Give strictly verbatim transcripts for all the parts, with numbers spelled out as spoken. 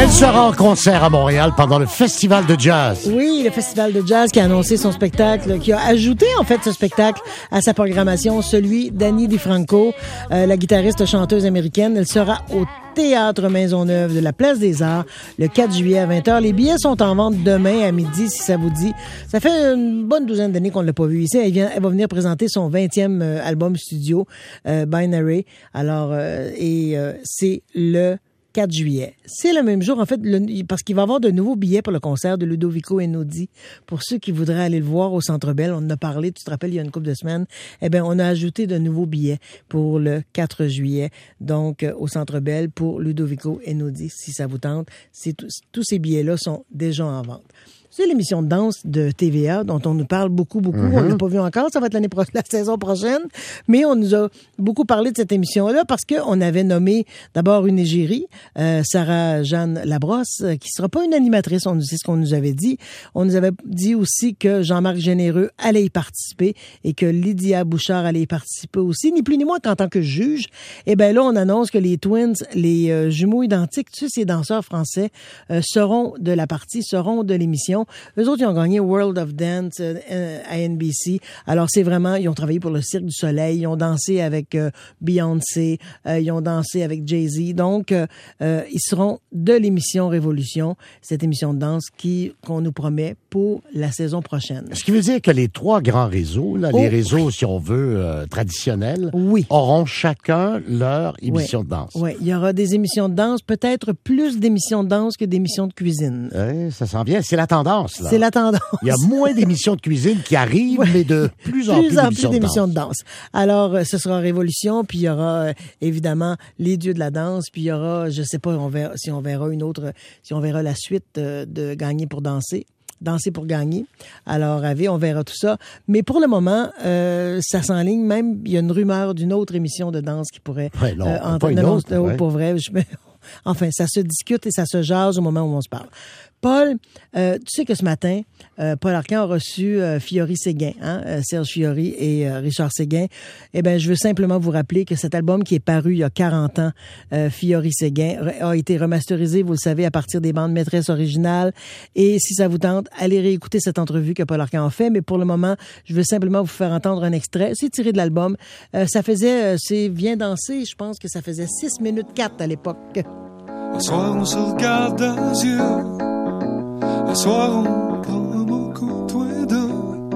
Elle sera en concert à Montréal pendant le Festival de Jazz. Oui, le Festival de Jazz qui a annoncé son spectacle, qui a ajouté en fait ce spectacle à sa programmation, celui d'Annie DiFranco, euh, la guitariste chanteuse américaine. Elle sera au Théâtre Maisonneuve de la Place des Arts le quatre juillet à vingt heures. Les billets sont en vente demain à midi, si ça vous dit. Ça fait une bonne douzaine d'années qu'on ne l'a pas vu ici. Elle, vient, elle va venir présenter son vingtième euh, album studio, euh, Binary. Alors, euh, et euh, c'est le quatre juillet. C'est le même jour, en fait, le, parce qu'il va y avoir de nouveaux billets pour le concert de Ludovico Einaudi. Pour ceux qui voudraient aller le voir au Centre Bell, on en a parlé, tu te rappelles, il y a une couple de semaines. Eh bien, on a ajouté de nouveaux billets pour le quatre juillet, donc euh, au Centre Bell pour Ludovico Einaudi, si ça vous tente. C'est tout, tous ces billets-là sont déjà en vente. C'est l'émission de danse de T V A dont on nous parle beaucoup, beaucoup. Mm-hmm. On ne l'a pas vu encore, ça va être l'année pro- la saison prochaine. Mais on nous a beaucoup parlé de cette émission-là parce qu'on avait nommé d'abord une égérie, euh, Sarah-Jeanne Labrosse, euh, qui ne sera pas une animatrice, on nous c'est ce qu'on nous avait dit. On nous avait dit aussi que Jean-Marc Généreux allait y participer et que Lydia Bouchard allait y participer aussi, ni plus ni moins qu'en tant que juge. Et bien là, on annonce que les Twins, les euh, jumeaux identiques, tu sais, ces danseurs français, euh, seront de la partie, seront de l'émission. Eux autres, ils ont gagné World of Dance euh, à N B C. Alors, c'est vraiment, ils ont travaillé pour le Cirque du Soleil, ils ont dansé avec euh, Beyoncé, euh, ils ont dansé avec Jay-Z. Donc, euh, euh, ils seront de l'émission Révolution, cette émission de danse qui qu'on nous promet pour la saison prochaine. Ce qui veut dire que les trois grands réseaux, là, oh, les réseaux, oui. si on veut, euh, traditionnels, oui. auront chacun leur émission oui. de danse. Oui, il y aura des émissions de danse, peut-être plus d'émissions de danse que d'émissions de cuisine. Oui, ça s'en vient. C'est la tendance. Là. C'est la tendance. Il y a moins d'émissions de cuisine qui arrivent, ouais. mais de plus en plus, plus, en d'émissions, plus d'émissions de, de danse. Alors, euh, ce sera Révolution, puis il y aura euh, évidemment les dieux de la danse, puis il y aura, je sais pas, on verra, si on verra une autre, si on verra la suite euh, de Gagner pour danser. Danser pour gagner. Alors, à V, on verra tout ça. Mais pour le moment, euh, ça s'enligne. Même, il y a une rumeur d'une autre émission de danse qui pourrait... Ouais, non, euh, pas entrer, une non, autre. non, ouais. pour vrai. Je, enfin, ça se discute et ça se jase au moment où on se parle. Paul, euh, tu sais que ce matin, euh, Paul Arcand a reçu euh, Fiori Séguin, hein, euh, Serge Fiori et euh, Richard Séguin. Eh bien, je veux simplement vous rappeler que cet album qui est paru il y a quarante ans, euh, Fiori Séguin, a été remasterisé, vous le savez, à partir des bandes maîtresses originales. Et si ça vous tente, allez réécouter cette entrevue que Paul Arcand a fait. Mais pour le moment, je veux simplement vous faire entendre un extrait. C'est tiré de l'album. Euh, ça faisait, euh, c'est Viens danser, je pense que ça faisait six minutes quatre à l'époque. Un soir, on se regarde dans les yeux. Un soir, on prend un beau coup, toi et deux.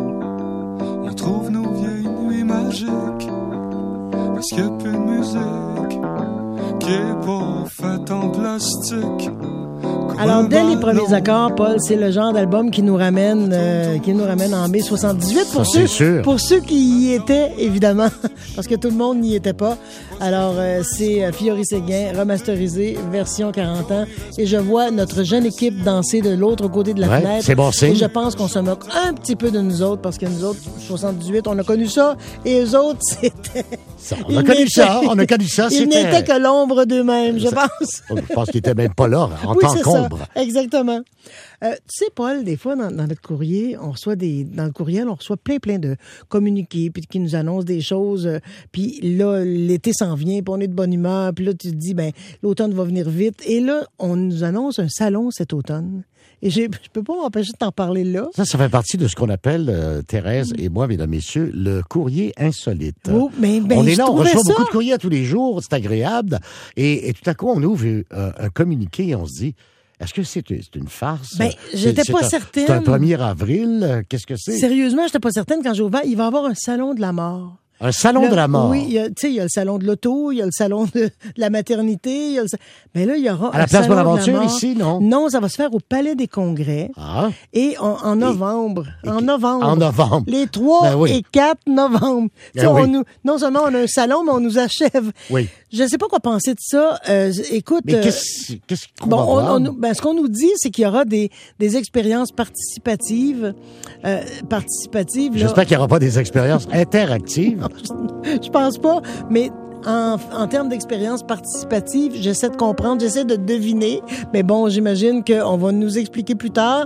On trouve nos vieilles nuits magiques. Parce qu'il n'y a plus de musique qui est pas faite en plastique. Alors, dès les premiers accords, Paul, c'est le genre d'album qui nous ramène, euh, qui nous ramène en mai soixante-dix-huit pour Ça, ceux, sûr. pour ceux qui y étaient, évidemment, parce que tout le monde n'y était pas. Alors, euh, c'est euh, Fiori Séguin, remasterisé, version quarante ans, et je vois notre jeune équipe danser de l'autre côté de la ouais, fenêtre. C'est bon signe. Et je pense qu'on se moque un petit peu de nous autres, parce que nous autres, soixante-dix-huit, on a connu ça, et eux autres, c'était... Ça, on a connu ça, on a connu ça. Ils c'était... n'étaient que l'ombre d'eux-mêmes, je ça, pense. Je pense qu'ils n'étaient même pas là, en oui, tant c'est qu'ombre. Ça, exactement. Euh, tu sais, Paul, des fois, dans, dans notre courrier, on reçoit des, dans le courriel, on reçoit plein, plein de communiqués, puis qui nous annoncent des choses. Euh, puis là, l'été s'en vient, puis on est de bonne humeur. Puis là, tu te dis, ben, l'automne va venir vite. Et là, on nous annonce un salon cet automne. Et j'ai, je peux pas m'empêcher de t'en parler là. Ça, ça fait partie de ce qu'on appelle, euh, Thérèse et moi, mesdames, messieurs, le courrier insolite. Oh, mais, ben, on est là, on reçoit ça. beaucoup de courriers tous les jours, c'est agréable. Et, et tout à coup, on ouvre euh, un communiqué et on se dit, est-ce que c'est, c'est une farce? Ben, j'étais c'est, pas c'est un, certaine. C'est un premier avril, qu'est-ce que c'est? Sérieusement, j'étais pas certaine. Quand j'ai ouvert, il va y avoir un salon de la mort. Un salon le, de la mort. Oui, tu sais, il y a le salon de l'auto, il y a le salon de, de la maternité. Il y a le, mais là, il y aura à la un place salon Bonaventure, de la mort. ici, non? Non, ça va se faire au Palais des Congrès. Ah. Et en, en novembre. Et, en novembre. En novembre. Les trois ben oui. et quatre novembre. Ben on oui. nous, non seulement on a un salon, mais on nous achève. Oui. Je ne sais pas quoi penser de ça. Euh, écoute. Mais qu'est-ce, qu'est-ce qu'on bon, va on, voir? on, ben, ce qu'on nous dit, c'est qu'il y aura des, des expériences participatives. Euh, participatives. Là. J'espère qu'il n'y aura pas des expériences interactives. Je pense pas, mais en, en termes d'expérience participative, j'essaie de comprendre, j'essaie de deviner. Mais bon, j'imagine qu'on va nous expliquer plus tard.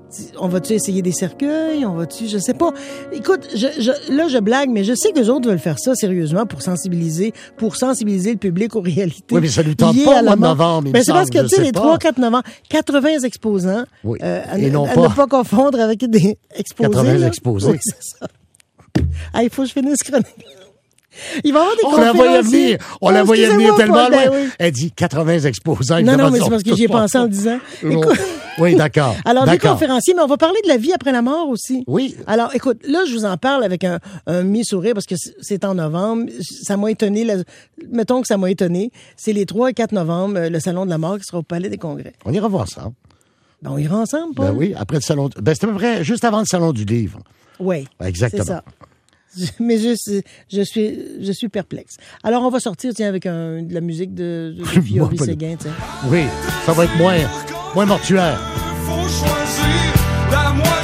On va-tu essayer des cercueils? On va-tu, je sais pas. Écoute, je, je, là, je blague, mais je sais que les autres veulent faire ça sérieusement pour sensibiliser, pour sensibiliser le public aux réalités. Oui, mais ça nous tente pas au mois de novembre, il mais me c'est parce semble, que, tu sais, je les sais pas. trois quatre novembre, quatre-vingts exposants. Oui. Euh, à, Et non à pas. ne pas confondre avec des exposés. quatre-vingts là. exposés. Oui, c'est ça. Ah, il faut que je finisse chronique. Il va y avoir des On la voyait venir. On la voyait venir tellement loin. Oui. Elle dit quatre-vingts exposants. Non, non, mais ils c'est ont parce que tous j'y ai pas pensé ça. en le disant. Non. Écoute. Oui, d'accord. Alors, des d'accord. conférenciers, mais on va parler de la vie après la mort aussi. Oui. Alors, écoute, là, je vous en parle avec un, un mi-sourire parce que c'est en novembre. Ça m'a étonné. Là, mettons que ça m'a étonné. C'est les trois et quatre novembre, le Salon de la mort qui sera au Palais des Congrès. On ira voir ça. Ben, on ira ensemble, Paul? Ben oui, après le salon. Ben, c'est à peu près juste avant le Salon du Livre. Oui. Exactement. C'est ça. Mais je, je suis, je suis perplexe. Alors, on va sortir, tiens, avec un, de la musique de, de, de Fiori Moi, pas Séguin, tiens. Oui, ça va être moins, moins mortuaire. Faut choisir la moitié.